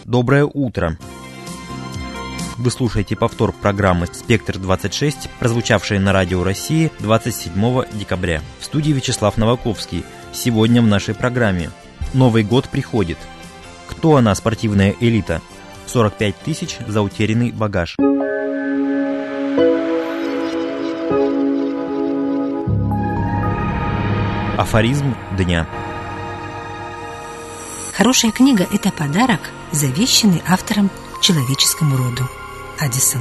Доброе утро! Вы слушаете повтор программы «Спектр-26», прозвучавшей на Радио России 27 декабря. В студии Вячеслав Новаковский. Сегодня в нашей программе «Новый год приходит». Кто она, спортивная элита? 45 тысяч за утерянный багаж. Афоризм дня. Хорошая книга – это подарок, завещанный автором человеческому роду. Аддисон.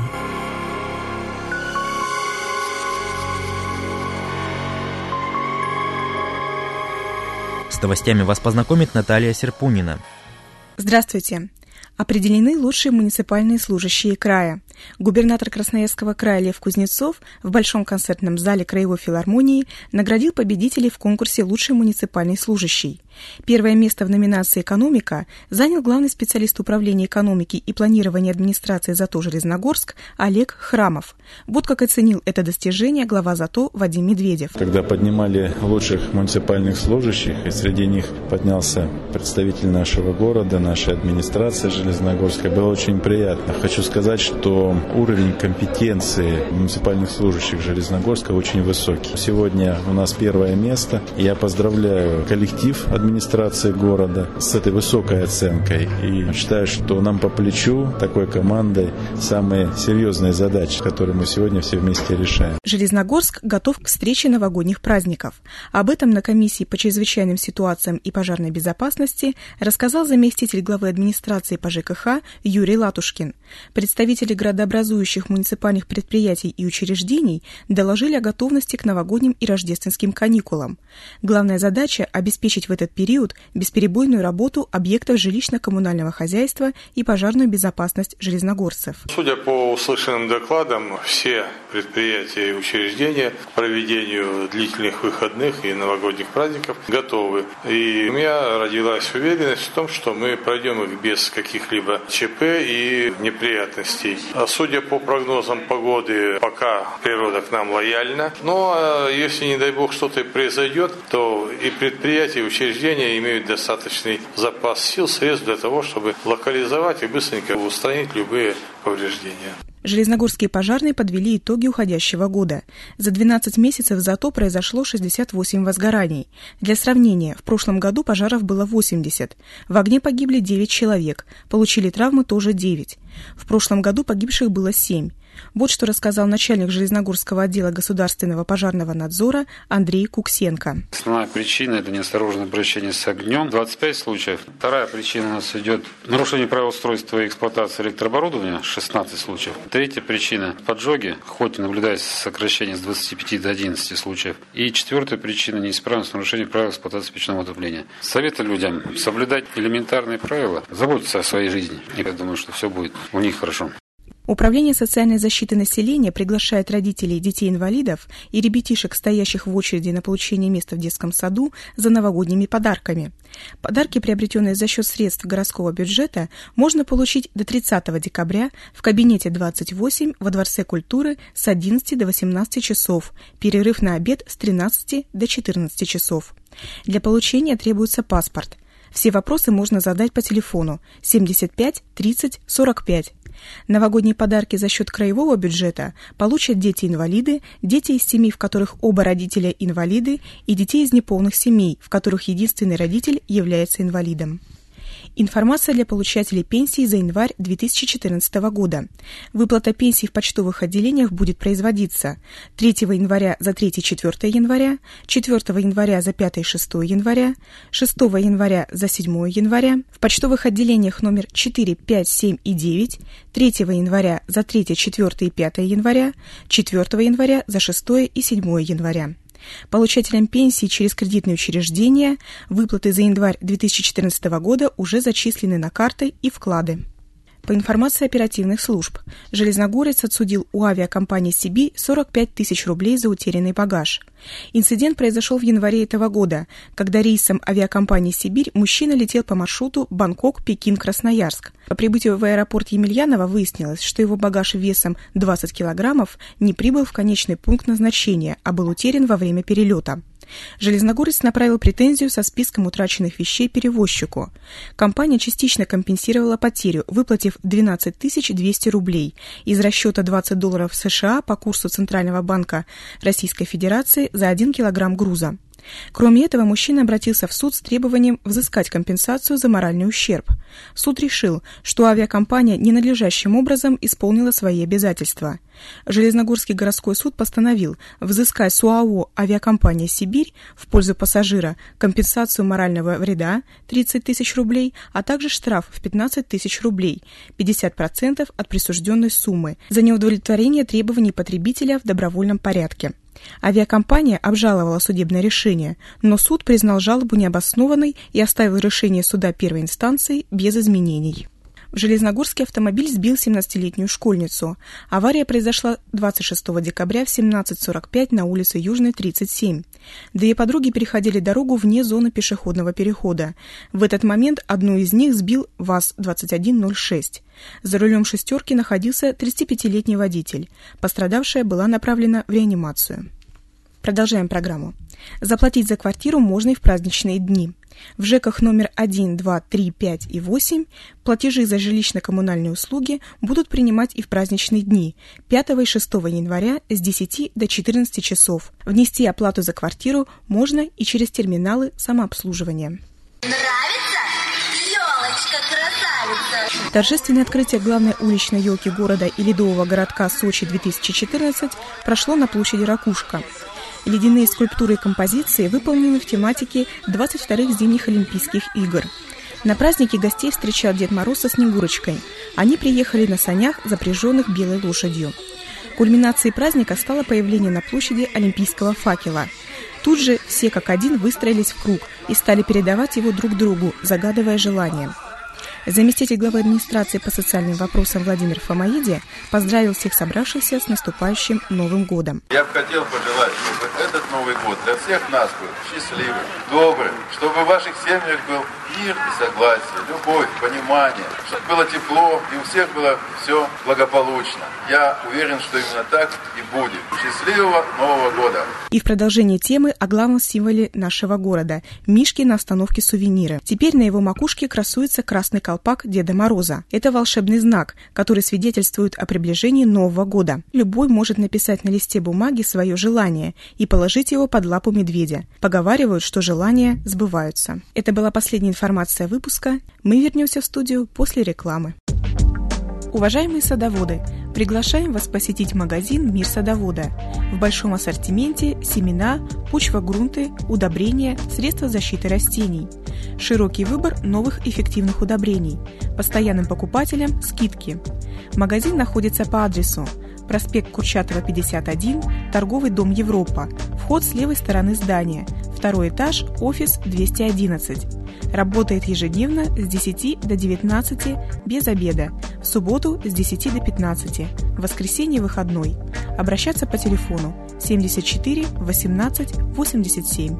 С новостями вас познакомит Наталья Серпунина. Здравствуйте. Определены лучшие муниципальные служащие края. Губернатор Красноярского края Лев Кузнецов в Большом концертном зале Краевой филармонии наградил победителей в конкурсе «Лучший муниципальный служащий». Первое место в номинации «Экономика» занял главный специалист управления экономики и планирования администрации ЗАТО Железногорск Олег Храмов. Вот как оценил это достижение глава ЗАТО Вадим Медведев. Когда поднимали лучших муниципальных служащих, и среди них поднялся представитель нашего города, нашей администрации Железногорска, было очень приятно. Хочу сказать, что уровень компетенции муниципальных служащих Железногорска очень высокий. Сегодня у нас первое место. Я поздравляю коллектив администрации города с этой высокой оценкой. И считаю, что нам по плечу такой командой самые серьезные задачи, которые мы сегодня все вместе решаем. Железногорск готов к встрече новогодних праздников. Об этом на комиссии по чрезвычайным ситуациям и пожарной безопасности рассказал заместитель главы администрации по ЖКХ Юрий Латушкин. Представители градообразующих муниципальных предприятий и учреждений доложили о готовности к новогодним и рождественским каникулам. Главная задача – обеспечить в этот период бесперебойную работу объектов жилищно-коммунального хозяйства и пожарную безопасность железногорцев. Судя по услышанным докладам, все предприятия и учреждения к проведению длительных выходных и новогодних праздников готовы. И у меня родилась уверенность в том, что мы пройдем их без каких-либо ЧП и неприятностей. А судя по прогнозам погоды, пока природа к нам лояльна. Но если, не дай бог, что-то произойдет, то и предприятия, и учреждения имеют достаточный запас сил, средств для того, чтобы локализовать и быстренько устранить любые повреждения. Железногорские пожарные подвели итоги уходящего года. За 12 месяцев в ЗАТО произошло 68 возгораний. Для сравнения, в прошлом году пожаров было 80. В огне погибли 9 человек, получили травмы тоже 9. В прошлом году погибших было 7. Вот что рассказал начальник Железногорского отдела государственного пожарного надзора Андрей Куксенко. Основная причина – это неосторожное обращение с огнем. 25 случаев. Вторая причина у нас идет нарушение правил устройства и эксплуатации электрооборудования. 16 случаев. Третья причина – поджоги, хоть и наблюдается сокращение с 25 до 11 случаев. И четвертая причина – неисправность нарушения правил эксплуатации печного отопления. Советую людям соблюдать элементарные правила, заботиться о своей жизни. И я думаю, что все будет у них хорошо. Управление социальной защиты населения приглашает родителей детей-инвалидов и ребятишек, стоящих в очереди на получение места в детском саду, за новогодними подарками. Подарки, приобретенные за счет средств городского бюджета, можно получить до 30 декабря в кабинете 28 во Дворце культуры с 11 до 18 часов, перерыв на обед с 13 до 14 часов. Для получения требуется паспорт. Все вопросы можно задать по телефону 75 30 45. Новогодние подарки за счет краевого бюджета получат дети-инвалиды, дети из семей, в которых оба родителя инвалиды, и детей из неполных семей, в которых единственный родитель является инвалидом. Информация для получателей пенсии за январь 2014 года. Выплата пенсий в почтовых отделениях будет производиться 3 января за 3-4 января, 4 января за 5-6 января, 6 января за 7 января, в почтовых отделениях номер 4, 5, 7 и 9, 3 января за 3, 4 и 5 января, 4 января за 6 и 7 января. Получателям пенсии через кредитные учреждения выплаты за январь 2014 года уже зачислены на карты и вклады. По информации оперативных служб, железногорец отсудил у авиакомпании «Сибирь» 45 тысяч рублей за утерянный багаж. Инцидент произошел в январе этого года, когда рейсом авиакомпании «Сибирь» мужчина летел по маршруту Бангкок-Пекин-Красноярск. По прибытию в аэропорт Емельянова выяснилось, что его багаж весом 20 килограммов не прибыл в конечный пункт назначения, а был утерян во время перелета. Железногорец направил претензию со списком утраченных вещей перевозчику. Компания частично компенсировала потерю, выплатив 12 200 рублей из расчета $20 США по курсу Центрального банка Российской Федерации за 1 килограмм груза. Кроме этого, мужчина обратился в суд с требованием взыскать компенсацию за моральный ущерб. Суд решил, что авиакомпания ненадлежащим образом исполнила свои обязательства. Железногорский городской суд постановил взыскать с ОАО «Авиакомпания Сибирь» в пользу пассажира компенсацию морального вреда 30 тысяч рублей, а также штраф в 15 тысяч рублей, 50% от присужденной суммы, за неудовлетворение требований потребителя в добровольном порядке. Авиакомпания обжаловала судебное решение, но суд признал жалобу необоснованной и оставил решение суда первой инстанции без изменений. В Железногорске автомобиль сбил 17-летнюю школьницу. Авария произошла 26 декабря в 17:45 на улице Южной, 37. Две подруги переходили дорогу вне зоны пешеходного перехода. В этот момент одну из них сбил ВАЗ-2106. За рулем «шестерки» находился 35-летний водитель. Пострадавшая была направлена в реанимацию. Продолжаем программу. Заплатить за квартиру можно и в праздничные дни. В ЖЭКах номер 1, 2, 3, 5 и 8 платежи за жилищно-коммунальные услуги будут принимать и в праздничные дни 5 и 6 января с 10 до 14 часов. Внести оплату за квартиру можно и через терминалы самообслуживания. Нравится? Елочка-красавица! Торжественное открытие главной уличной елки города и ледового городка Сочи 2014 прошло на площади Ракушка. Ледяные скульптуры и композиции выполнены в тематике 22-х зимних Олимпийских игр. На празднике гостей встречал Дед Мороз со Снегурочкой. Они приехали на санях, запряженных белой лошадью. Кульминацией праздника стало появление на площади олимпийского факела. Тут же все как один выстроились в круг и стали передавать его друг другу, загадывая желания. Заместитель главы администрации по социальным вопросам Владимир Фомаиди поздравил всех собравшихся с наступающим Новым годом. Я бы хотел пожелать, чтобы этот Новый год для всех нас был счастливым, добрым, чтобы в ваших семьях был мир и согласие, любовь, понимание, чтобы было тепло и у всех было все благополучно. Я уверен, что именно так и будет. Счастливого Нового года! И в продолжении темы о главном символе нашего города – Мишке на остановке сувениры. Теперь на его макушке красуется красный колпак Деда Мороза. Это волшебный знак, который свидетельствует о приближении Нового года. Любой может написать на листе бумаги свое желание и положить его под лапу медведя. Поговаривают, что желания сбываются. Это была последняя информация выпуска. Мы вернемся в студию после рекламы. Уважаемые садоводы, приглашаем вас посетить магазин «Мир садовода». В большом ассортименте семена, почвогрунты, удобрения, средства защиты растений. Широкий выбор новых эффективных удобрений. Постоянным покупателям скидки. Магазин находится по адресу: проспект Курчатова, 51, торговый дом «Европа». Вход с левой стороны здания. Второй этаж, офис 211. Работает ежедневно с 10 до 19 без обеда. В субботу с 10 до 15. В воскресенье выходной. Обращаться по телефону 74 18 87.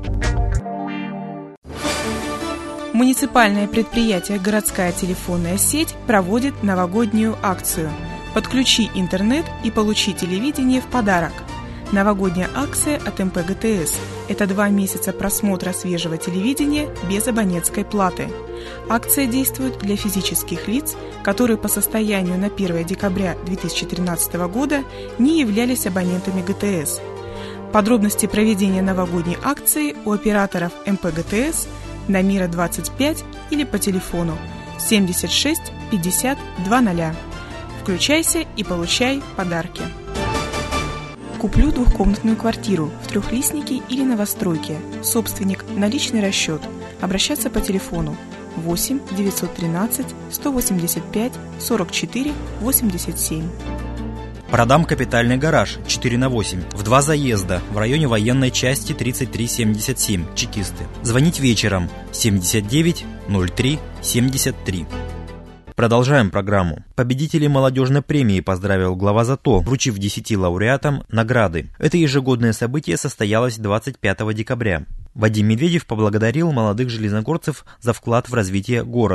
Муниципальное предприятие «Городская телефонная сеть» проводит новогоднюю акцию. Подключи интернет и получи телевидение в подарок. Новогодняя акция от МП ГТС. Это 2 месяца просмотра свежего телевидения без абонентской платы. Акция действует для физических лиц, которые по состоянию на 1 декабря 2013 года не являлись абонентами ГТС. Подробности проведения новогодней акции у операторов МП ГТС на Мира 25 или по телефону 76 50 20. Включайся и получай подарки. Куплю двухкомнатную квартиру в Трехлистнике или Новостройке. Собственник, наличный расчет. Обращаться по телефону 8 913 185 44 87. Продам капитальный гараж 4/8 в 2 заезда в районе военной части 3377 Чекисты. Звонить вечером 79 03 73. Продолжаем программу. Победителей молодежной премии поздравил глава ЗАТО, вручив 10 лауреатам награды. Это ежегодное событие состоялось 25 декабря. Вадим Медведев поблагодарил молодых железногорцев за вклад в развитие города.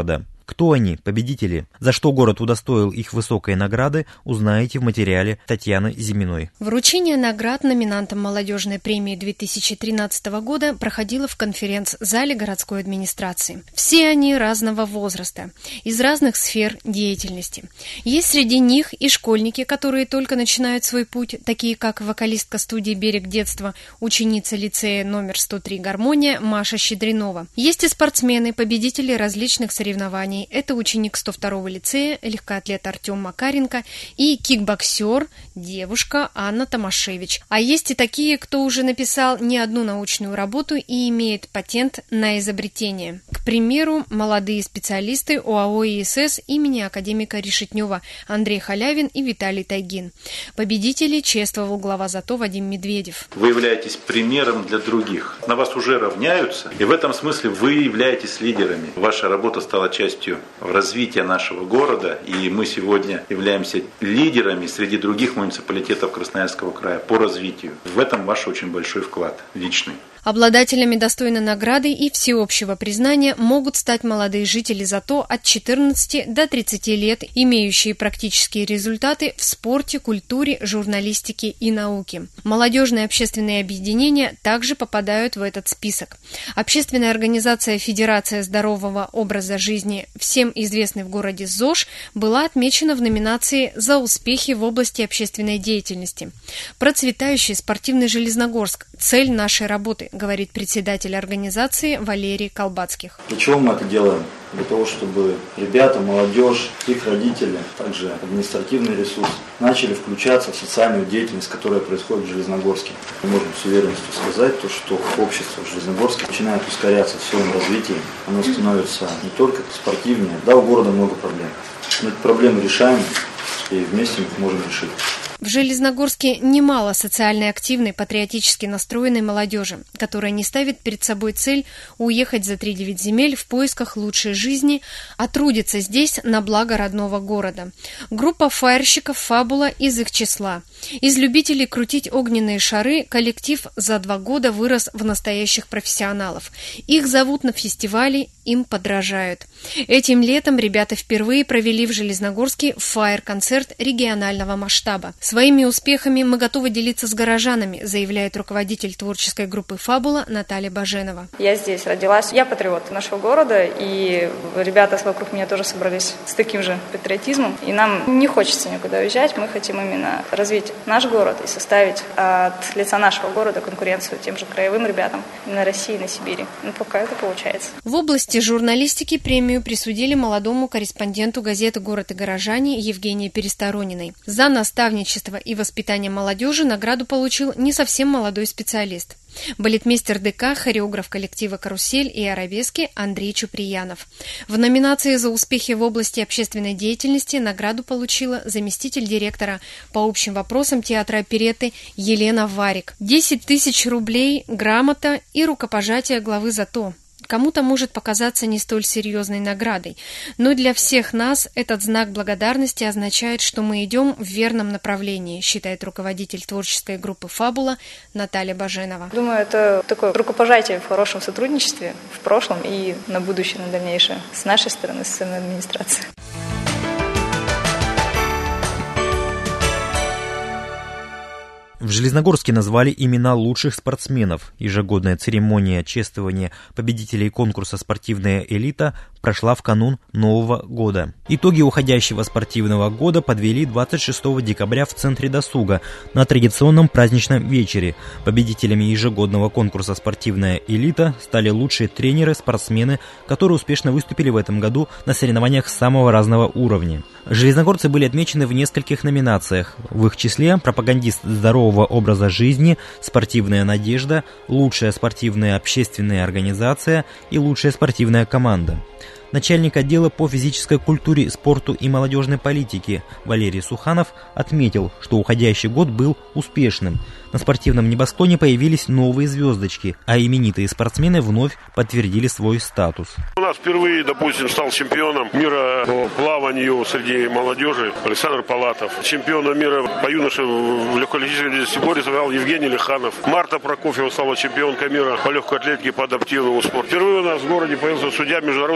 Кто они, победители? За что город удостоил их высокой награды, узнаете в материале Татьяны Зиминой. Вручение наград номинантам молодежной премии 2013 года проходило в конференц-зале городской администрации. Все они разного возраста, из разных сфер деятельности. Есть среди них и школьники, которые только начинают свой путь, такие как вокалистка студии «Берег детства», ученица лицея номер 103 «Гармония» Маша Щедринова. Есть и спортсмены, победители различных соревнований. Это ученик 102-го лицея, легкоатлет Артем Макаренко и кикбоксер, девушка Анна Томашевич. А есть и такие, кто уже написал не одну научную работу и имеет патент на изобретение. К примеру, молодые специалисты ОАО ИСС имени академика Решетнева Андрей Халявин и Виталий Тайгин. Победителей чествовал глава ЗАТО Вадим Медведев. Вы являетесь примером для других. На вас уже равняются, и в этом смысле вы являетесь лидерами. Ваша работа стала частью развития нашего города, и мы сегодня являемся лидерами среди других муниципалитетов Красноярского края по развитию. В этом ваш очень большой вклад личный. Обладателями достойной награды и всеобщего признания могут стать молодые жители ЗАТО от 14 до 30 лет, имеющие практические результаты в спорте, культуре, журналистике и науке. Молодежные общественные объединения также попадают в этот список. Общественная организация «Федерация здорового образа жизни», всем известный в городе ЗОЖ, была отмечена в номинации «За успехи в области общественной деятельности». Процветающий спортивный Железногорск – цель нашей работы, говорит председатель организации Валерий Колбацких. Для чего мы это делаем? Для того, чтобы ребята, молодежь, их родители, также административный ресурс начали включаться в социальную деятельность, которая происходит в Железногорске. Мы можем с уверенностью сказать, что общество в Железногорске начинает ускоряться в своем развитии. Оно становится не только спортивнее. Да, у города много проблем, но эти проблемы решаемы, и вместе мы их можем решить. В Железногорске немало социально активной, патриотически настроенной молодежи, которая не ставит перед собой цель уехать за 3-9 земель в поисках лучшей жизни, а трудится здесь на благо родного города. Группа фаерщиков «Фабула» из их числа. Из любителей крутить огненные шары коллектив за 2 года вырос в настоящих профессионалов. Их зовут на фестивале, им подражают. Этим летом ребята впервые провели в Железногорске фаер-концерт регионального масштаба. Своими успехами мы готовы делиться с горожанами, заявляет руководитель творческой группы «Фабула» Наталья Баженова. Я здесь родилась, я патриот нашего города, и ребята вокруг меня тоже собрались с таким же патриотизмом. И нам не хочется никуда уезжать, мы хотим именно развить наш город и составить от лица нашего города конкуренцию тем же краевым ребятам на России и на Сибири. Но пока это получается. В области журналистики премию присудили молодому корреспонденту газеты «Город и горожане» Евгении Пересторониной. За наставничество и воспитание молодежи награду получил не совсем молодой специалист. Балетмейстер ДК, хореограф коллектива «Карусель» и «Арабески» Андрей Чуприянов. В номинации «За успехи в области общественной деятельности» награду получила заместитель директора по общим вопросам театра оперетты Елена Варик. 10 тысяч рублей, грамота и рукопожатие главы ЗАТО. Кому-то может показаться не столь серьезной наградой, но для всех нас этот знак благодарности означает, что мы идем в верном направлении, считает руководитель творческой группы «Фабула» Наталья Баженова. Думаю, это такое рукопожатие в хорошем сотрудничестве в прошлом и на будущее, на дальнейшее с нашей стороны, со стороны администрации. В Железногорске назвали имена лучших спортсменов. Ежегодная церемония чествования победителей конкурса «Спортивная элита» прошла в канун Нового года. Итоги уходящего спортивного года подвели 26 декабря в Центре досуга на традиционном праздничном вечере. Победителями ежегодного конкурса «Спортивная элита» стали лучшие тренеры, спортсмены, которые успешно выступили в этом году на соревнованиях самого разного уровня. Железногорцы были отмечены в нескольких номинациях. В их числе пропагандист здорового образа жизни, спортивная надежда, лучшая спортивная общественная организация и лучшая спортивная команда. Начальник отдела по физической культуре, спорту и молодежной политике Валерий Суханов отметил, что уходящий год был успешным. На спортивном небосклоне появились новые звездочки, а именитые спортсмены вновь подтвердили свой статус. У нас впервые, допустим, стал чемпионом мира по плаванию среди молодежи Александр Палатов. Чемпионом мира по юношам в легкоатлетическом десятиборье стал Евгений Лиханов. Марта Прокофьева стала чемпионкой мира по легкой атлетике по адаптивному спорту. Впервые у нас в городе появился судья международной категории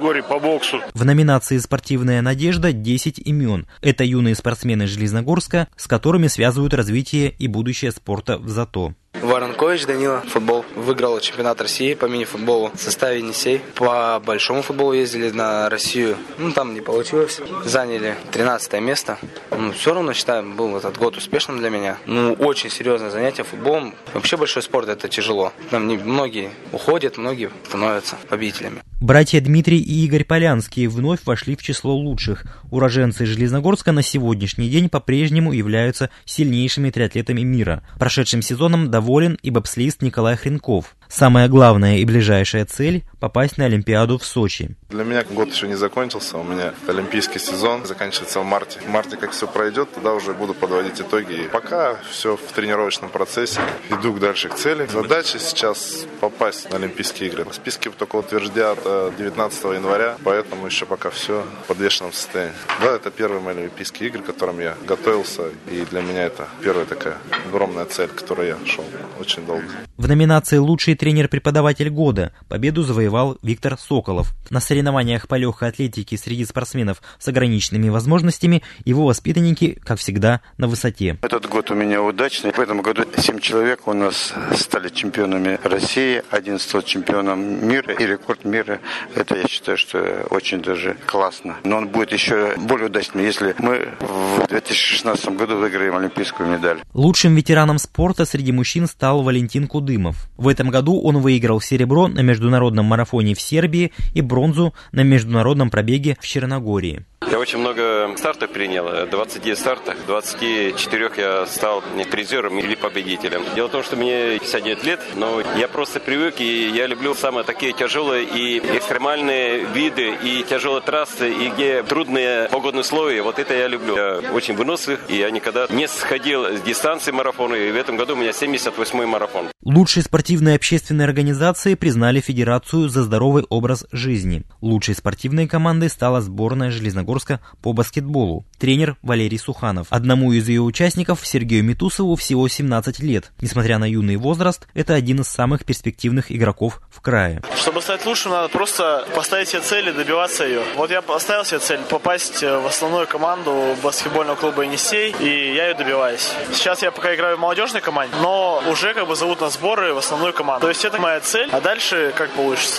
категории по боксу. В номинации «Спортивная надежда» 10 имен. Это юные спортсмены Железногорска, с которыми связывают развитие и будущее спорта в ЗАТО. Воронкович Данила, футбол. Выиграл чемпионат России по мини-футболу в составе Енисей. По большому футболу ездили на Россию. Там не получилось. Заняли 13 место. Все равно, считаю, был этот год успешным для меня. Очень серьезное занятие футболом. Вообще большой спорт — это тяжело. Там многие уходят, многие становятся победителями. Братья Дмитрий и Игорь Полянские вновь вошли в число лучших. Уроженцы Железногорска на сегодняшний день по-прежнему являются сильнейшими триатлетами мира. Прошедшим сезоном доволен и бобслист Николай Хренков. Самая главная и ближайшая цель – попасть на Олимпиаду в Сочи. Для меня год еще не закончился, у меня олимпийский сезон заканчивается в марте. В марте, как все пройдет, тогда уже буду подводить итоги. И пока все в тренировочном процессе, иду дальше к цели. Задача сейчас попасть на Олимпийские игры. Списки только утвердят 19 января, поэтому еще пока все в подвешенном состоянии. Да, это первые мои Олимпийские игры, к которым я готовился, и для меня это первая такая огромная цель, к которой я шел очень долго. В номинации «Лучший тренер-преподаватель года» победу завоевал Виктор Соколов. На соревнованиях по легкой атлетике среди спортсменов с ограниченными возможностями его воспитанники, как всегда, на высоте. Этот год у меня удачный. В этом году 7 человек у нас стали чемпионами России, 1 стал чемпионом мира, и рекорд мира. Это, я считаю, что очень даже классно. Но он будет еще более удачным, если мы в 2016 году выиграем олимпийскую медаль. Лучшим ветераном спорта среди мужчин стал Валентин Кудымов. В этом году он выиграл серебро на международном марафоне в Сербии и бронзу на международном пробеге в Черногории. Я очень много стартов принял, 29 стартов, 24 я стал призером или победителем. Дело в том, что мне 59 лет, но я просто привык, и я люблю самые такие тяжелые и экстремальные виды, и тяжелые трассы, и где трудные погодные условия. Вот это я люблю. Я очень вынослив, и я никогда не сходил с дистанции марафона, и в этом году у меня 78-й марафон. Лучшей спортивной общественной организацией признали Федерацию за здоровый образ жизни. Лучшей спортивной командой стала сборная Железногорска по баскетболу. Тренер Валерий Суханов. Одному из ее участников, Сергею Митусову, всего 17 лет. Несмотря на юный возраст, это один из самых перспективных игроков в крае. Чтобы стать лучшим, надо просто поставить себе цель и добиваться ее. Вот я поставил себе цель попасть в основную команду баскетбольного клуба «Енисей», и я ее добиваюсь. Сейчас я пока играю в молодежной команде, но уже зовут на сборы в основную команду. То есть это моя цель, а дальше как получится.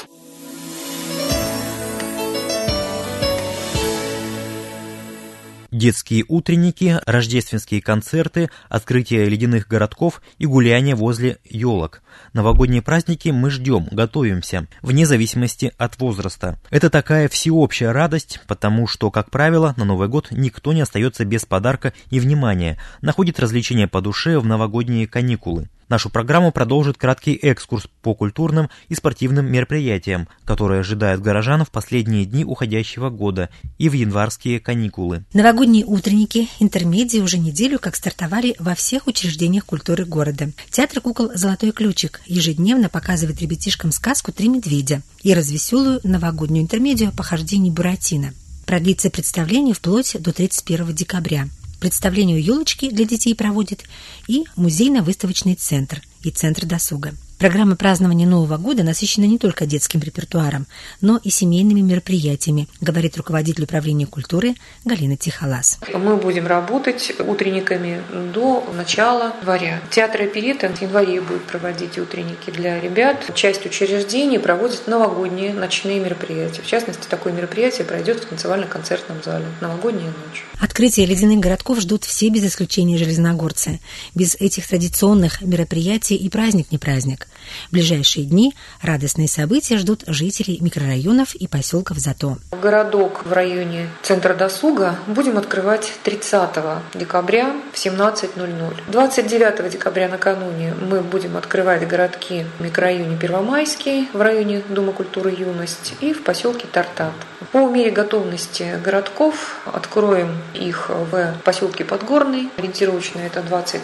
Детские утренники, рождественские концерты, открытие ледяных городков и гуляния возле елок. Новогодние праздники мы ждем, готовимся, вне зависимости от возраста. Это такая всеобщая радость, потому что, как правило, на Новый год никто не остается без подарка и внимания, находит развлечения по душе в новогодние каникулы. Нашу программу продолжит краткий экскурс по культурным и спортивным мероприятиям, которые ожидают горожан в последние дни уходящего года и в январские каникулы. Новогодние утренники, интермедии уже неделю как стартовали во всех учреждениях культуры города. Театр кукол «Золотой ключик» ежедневно показывает ребятишкам сказку «Три медведя» и развеселую новогоднюю интермедию «Похождение Буратино». Продлится представление вплоть до 31 декабря. Представление «Елочки» для детей проводит и музейно-выставочный центр, и центр досуга. Программа празднования Нового года насыщена не только детским репертуаром, но и семейными мероприятиями, говорит руководитель управления культуры Галина Тихолас. Мы будем работать утренниками до начала января. Театр оперетты в январе будет проводить утренники для ребят. Часть учреждений проводит новогодние ночные мероприятия. В частности, такое мероприятие пройдет в танцевально-концертном зале «Новогодняя ночь». Открытие ледяных городков ждут все без исключения железногорцы. Без этих традиционных мероприятий и праздник не праздник. В ближайшие дни радостные события ждут жителей микрорайонов и поселков ЗАТО. Городок в районе центра досуга будем открывать 30 декабря в 17:00. 29 декабря накануне мы будем открывать городки в микрорайоне Первомайский, в районе Дома культуры «Юность» и в поселке Тартат. По мере готовности городков откроем их в поселке Подгорный. Ориентировочно это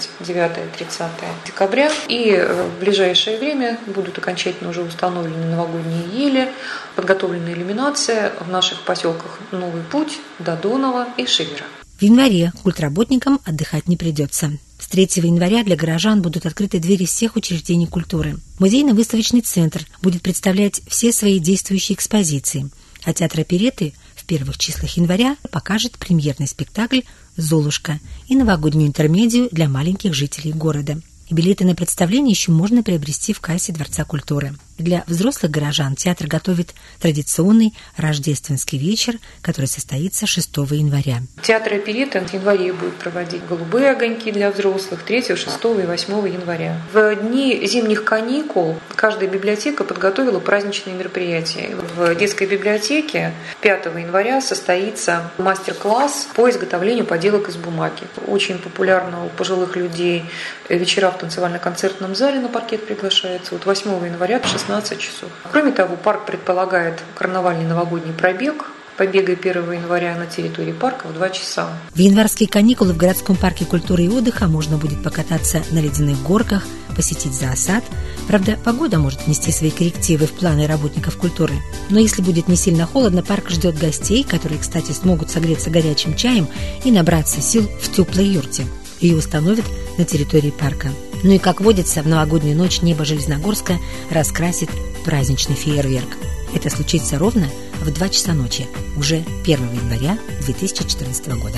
29-30 декабря. И в ближайшее время будут окончательно уже установлены новогодние ели, подготовлена иллюминация в наших поселках Новый Путь, Додоново и Шивера. В январе культработникам отдыхать не придется. С 3 января для горожан будут открыты двери всех учреждений культуры. Музейно-выставочный центр будет представлять все свои действующие экспозиции. А театр оперетты в первых числах января покажет премьерный спектакль «Золушка» и новогоднюю интермедию для маленьких жителей города. Билеты на представление еще можно приобрести в кассе Дворца культуры. Для взрослых горожан театр готовит традиционный рождественский вечер, который состоится 6 января. Театр оперетты в январе будет проводить «Голубые огоньки» для взрослых 3, 6 и 8 января. В дни зимних каникул каждая библиотека подготовила праздничные мероприятия. В детской библиотеке 5 января состоится мастер-класс по изготовлению поделок из бумаги. Очень популярно у пожилых людей вечера в танцевально-концертном зале на паркет приглашается. 8 января в 16 часов. Кроме того, парк предполагает карнавальный новогодний пробег. Побега 1 января на территории парка в 2 часа. В январские каникулы в городском парке культуры и отдыха можно будет покататься на ледяных горках, посетить зоосад. Правда, погода может внести свои коррективы в планы работников культуры. Но если будет не сильно холодно, парк ждет гостей, которые, кстати, смогут согреться горячим чаем и набраться сил в теплой юрте. Ее установят на территории парка. Ну и, как водится, в новогоднюю ночь небо Железногорска раскрасит праздничный фейерверк. Это случится ровно в 2 часа ночи, уже 1 января 2014 года.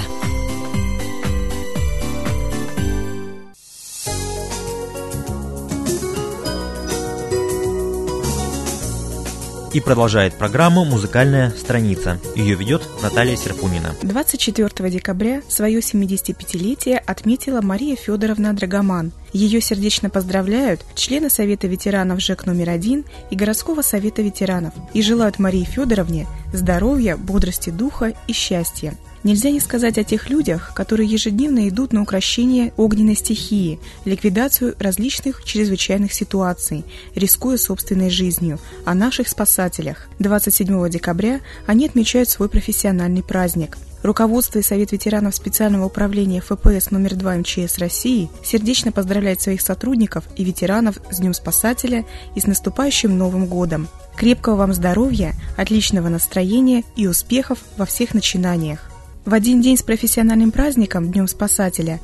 И продолжает программу «Музыкальная страница». Ее ведет Наталья Серпунина. 24 декабря свое 75-летие отметила Мария Федоровна Драгоман. Ее сердечно поздравляют члены Совета ветеранов ЖЭК номер 1 и Городского совета ветеранов и желают Марии Федоровне здоровья, бодрости духа и счастья. Нельзя не сказать о тех людях, которые ежедневно идут на укрощение огненной стихии, ликвидацию различных чрезвычайных ситуаций, рискуя собственной жизнью, о наших спасателях. 27 декабря они отмечают свой профессиональный праздник. Руководство и Совет ветеранов специального управления ФПС номер 2 МЧС России сердечно поздравляет своих сотрудников и ветеранов с Днем Спасателя и с наступающим Новым годом. Крепкого вам здоровья, отличного настроения и успехов во всех начинаниях. В один день с профессиональным праздником, Днем Спасателя,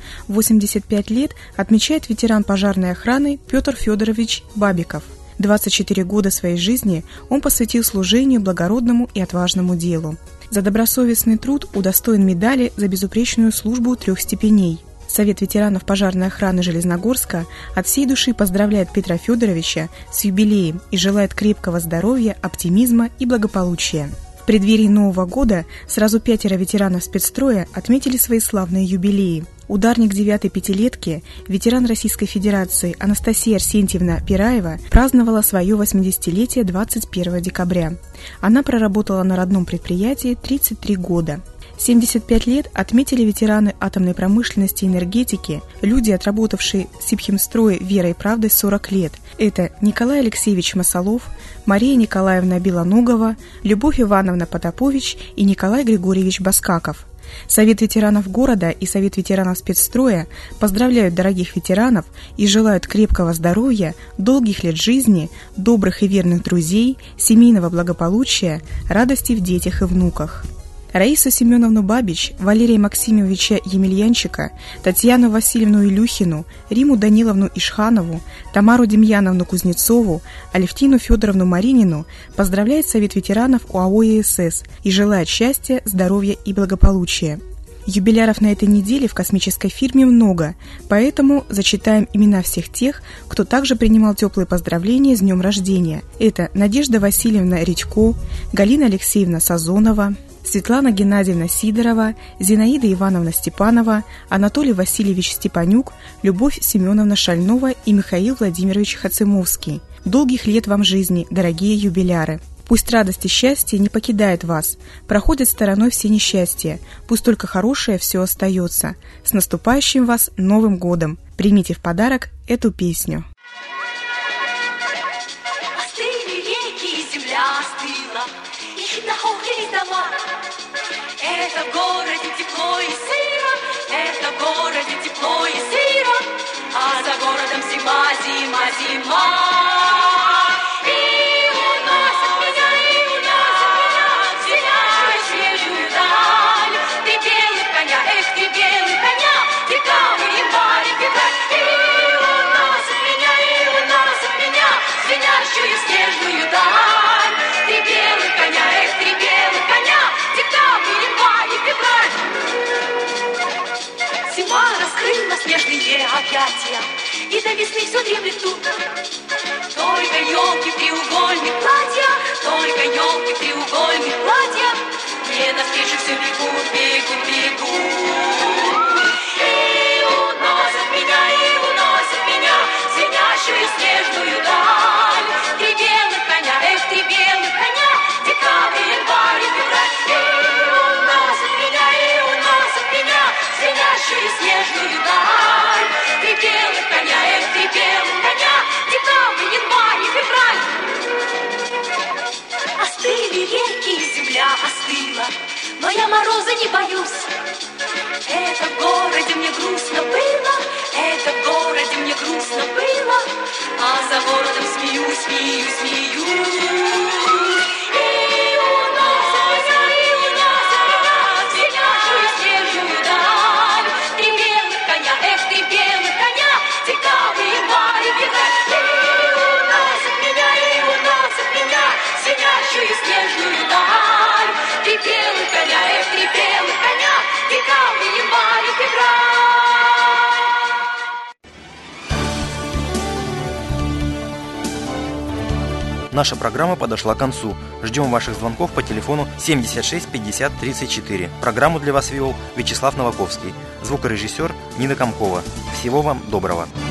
85 лет отмечает ветеран пожарной охраны Петр Федорович Бабиков. 24 года своей жизни он посвятил служению благородному и отважному делу. За добросовестный труд удостоен медали за безупречную службу 3 степеней. Совет ветеранов пожарной охраны Железногорска от всей души поздравляет Петра Федоровича с юбилеем и желает крепкого здоровья, оптимизма и благополучия. В преддверии Нового года сразу 5 ветеранов спецстроя отметили свои славные юбилеи. Ударник 9-й пятилетки, ветеран Российской Федерации Анастасия Арсентьевна Пираева праздновала свое 80-летие 21 декабря. Она проработала на родном предприятии 33 года. 75 лет отметили ветераны атомной промышленности и энергетики, люди, отработавшие в Сибхимстрое верой и правдой 40 лет. Это Николай Алексеевич Масолов, Мария Николаевна Белоногова, Любовь Ивановна Потапович и Николай Григорьевич Баскаков. Совет ветеранов города и Совет ветеранов спецстроя поздравляют дорогих ветеранов и желают крепкого здоровья, долгих лет жизни, добрых и верных друзей, семейного благополучия, радости в детях и внуках. Раису Семеновну Бабич, Валерия Максимовича Емельянчика, Татьяну Васильевну Илюхину, Риму Даниловну Ишханову, Тамару Демьяновну Кузнецову, Алевтину Федоровну Маринину поздравляет Совет ветеранов УАО ЕСС и желает счастья, здоровья и благополучия. Юбиляров на этой неделе в космической фирме много, поэтому зачитаем имена всех тех, кто также принимал теплые поздравления с днем рождения. Это Надежда Васильевна Редько, Галина Алексеевна Сазонова, Светлана Геннадьевна Сидорова, Зинаида Ивановна Степанова, Анатолий Васильевич Степанюк, Любовь Семеновна Шальнова и Михаил Владимирович Хацимовский. Долгих лет вам жизни, дорогие юбиляры! Пусть радость и счастье не покидает вас, проходят стороной все несчастья, пусть только хорошее все остается. С наступающим вас Новым годом! Примите в подарок эту песню. Остыли реки, и земля остыла, и нахохлились дома. Это в городе тепло и сыро, это в городе тепло и сыро, а за городом зима, зима, зима. Звенящую снежную даль, ты белый коня, эх, ты белый. крылья, снежные объятия, и до весны все дремлет тут. Только елки, треугольник, платья, только елки, треугольник, платья, мне навстречу все бегут, бегут, бегут. И уносят меня, звенящую снежную даль. Три белых коня, три белых коня, декабрь, январь и февраль. И уносят меня, звенящую снежную даль. Три белых коня, декабрь, январь и февраль. Остыли реки, земля остыла, но я мороза не боюсь. Это в городе мне грустно было, это в городе мне грустно было, а за городом смеюсь, смеюсь, смеюсь. И уносят меня, звенящую снежную даль. Три белых коня, три белых коня, декабрь, январь и февраль. И уносят меня, звенящую снежную даль. Три белых коня, декабрь, январь и февраль. Наша программа подошла к концу. Ждем ваших звонков по телефону 76 50 34. Программу для вас вел Вячеслав Новаковский. Звукорежиссер Нина Комкова. Всего вам доброго.